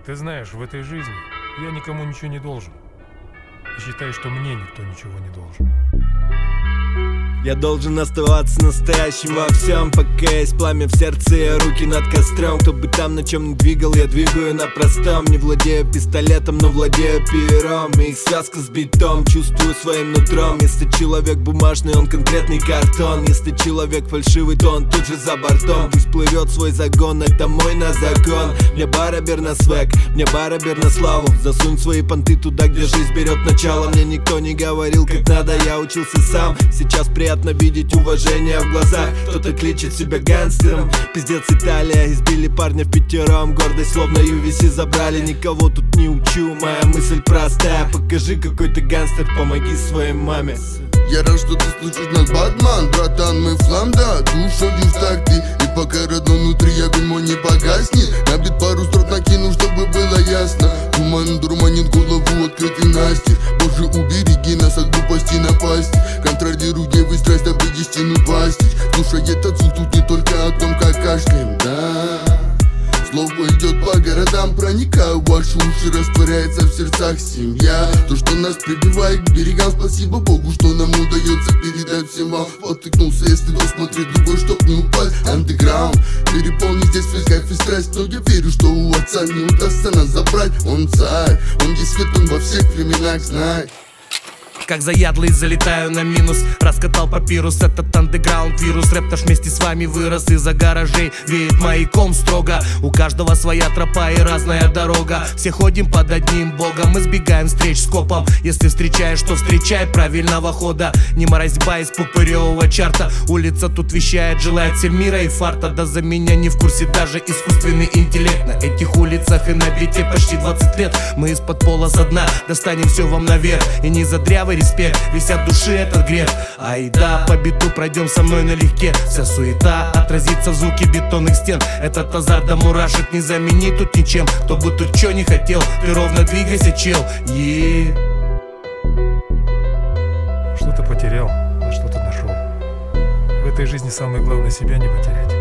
Ты знаешь, в этой жизни я никому ничего не должен. И считаю, что мне никто ничего не должен. Я должен оставаться настоящим во всем, пока есть пламя в сердце и руки над костром. Кто бы там на чем не двигал, я двигаю на простом. Не владею пистолетом, но владею пером. И их связка с битом, чувствую своим нутром. Если человек бумажный, он конкретный картон. Если человек фальшивый, то он тут же за бортом. Пусть плывет свой загон, это мой на закон. Мне барабер на свек, мне барабер на славу. Засунь свои понты туда, где жизнь берет начало. Мне никто не говорил, как надо, я учился сам. Сейчас приятно видеть уважение в глазах. Кто-то кличет себя гангстером. Пиздец, Италия, избили парня впятером. Гордость словно UVC забрали. Никого тут не учу, моя мысль простая. Покажи, какой ты гангстер, помоги своей маме. Я рад, что ты слышишь нас, Батман. Братан, мы флам, да, душа в такты. И пока родной внутри огонь не погаснет, на бит пару строк накину, чтобы было ясно. Туман дурманит голову, открытый настежь. Боже, убереги нас от глупости напасть. Контролируй девы страсть, дабы истину постичь. Слушай, этот звук тут не только о том, как кашляем, да. Слово идет по городам, проникая в ваши уши, растворяется в сердцах семья. То, что нас прибивает к берегам, спасибо Богу, что нам удается передать всем вам. Потыкнулся, если то смотрит другой, чтоб не упасть. Андеграунд, переполни здесь весь кайф и страсть. Но я верю, что у отца не удастся нас забрать. Он царь, он есть свет, он во всех временах, знай. Как заядлый залетаю на минус. Раскатал папирус, этот андеграунд вирус. Рэп-таш вместе с вами вырос из-за гаражей. Веет маяком строго. У каждого своя тропа и разная дорога. Все ходим под одним богом. Избегаем встреч с копом. Если встречаешь, то встречай правильного хода. Не морозьба из пупыревого чарта. Улица тут вещает, желает всем мира и фарта. Да за меня не в курсе даже искусственный интеллект. На этих улицах и на бите почти 20 лет. Мы из-под пола со дна достанем все вам наверх. И не за дрявый респект, весь от души этот грех. Ай да, по биту пройдем со мной налегке. Вся суета отразится в звуке бетонных стен. Этот азарт до мурашек не заменить тут ничем. Кто бы тут чё не хотел, ты ровно двигайся, чел. Что-то потерял, а что-то нашел. В этой жизни самое главное себя не потерять.